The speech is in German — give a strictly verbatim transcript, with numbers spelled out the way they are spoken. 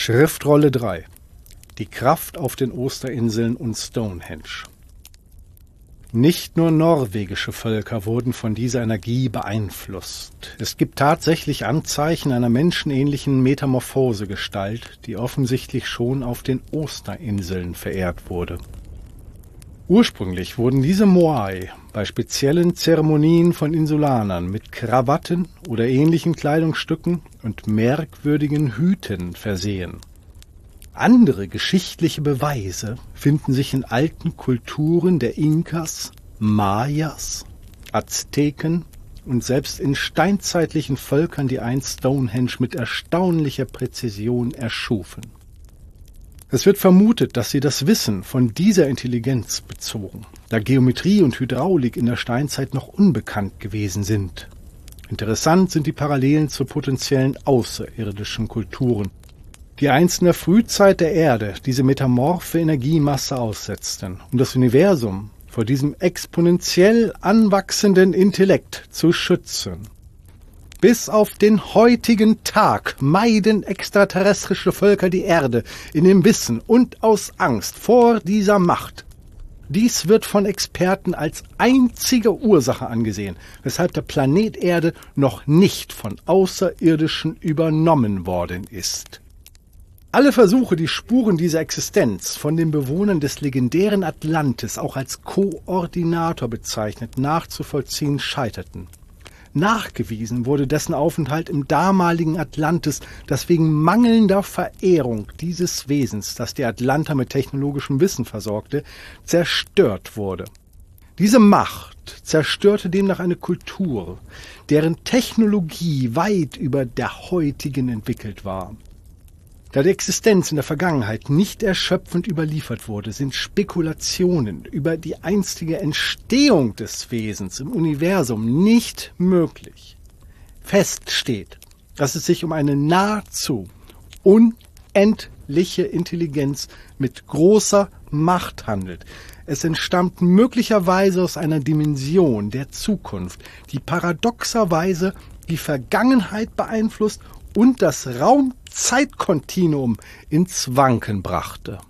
Schriftrolle drei. Die Kraft auf den Osterinseln und Stonehenge. Nicht nur norwegische Völker wurden von dieser Energie beeinflusst. Es gibt tatsächlich Anzeichen einer menschenähnlichen Metamorphosegestalt, die offensichtlich schon auf den Osterinseln verehrt wurde. Ursprünglich wurden diese Moai bei speziellen Zeremonien von Insulanern mit Krawatten oder ähnlichen Kleidungsstücken und merkwürdigen Hüten versehen. Andere geschichtliche Beweise finden sich in alten Kulturen der Inkas, Mayas, Azteken und selbst in steinzeitlichen Völkern, die einst Stonehenge mit erstaunlicher Präzision erschufen. Es wird vermutet, dass sie das Wissen von dieser Intelligenz bezogen, da Geometrie und Hydraulik in der Steinzeit noch unbekannt gewesen sind. Interessant sind die Parallelen zu potenziellen außerirdischen Kulturen, die einst in der Frühzeit der Erde diese metamorphe Energiemasse aussetzten, um das Universum vor diesem exponentiell anwachsenden Intellekt zu schützen. Bis auf den heutigen Tag meiden extraterrestrische Völker die Erde in dem Wissen und aus Angst vor dieser Macht. Dies wird von Experten als einzige Ursache angesehen, weshalb der Planet Erde noch nicht von Außerirdischen übernommen worden ist. Alle Versuche, die Spuren dieser Existenz von den Bewohnern des legendären Atlantis, auch als Koordinator bezeichnet, nachzuvollziehen, scheiterten. Nachgewiesen wurde dessen Aufenthalt im damaligen Atlantis, das wegen mangelnder Verehrung dieses Wesens, das die Atlanter mit technologischem Wissen versorgte, zerstört wurde. Diese Macht zerstörte demnach eine Kultur, deren Technologie weit über der heutigen entwickelt war. Da die Existenz in der Vergangenheit nicht erschöpfend überliefert wurde, sind Spekulationen über die einstige Entstehung des Wesens im Universum nicht möglich. Fest steht, dass es sich um eine nahezu unendliche Intelligenz mit großer Macht handelt. Es entstammt möglicherweise aus einer Dimension der Zukunft, die paradoxerweise die Vergangenheit beeinflusst und das Raum-Zeit-Kontinuum ins Wanken brachte.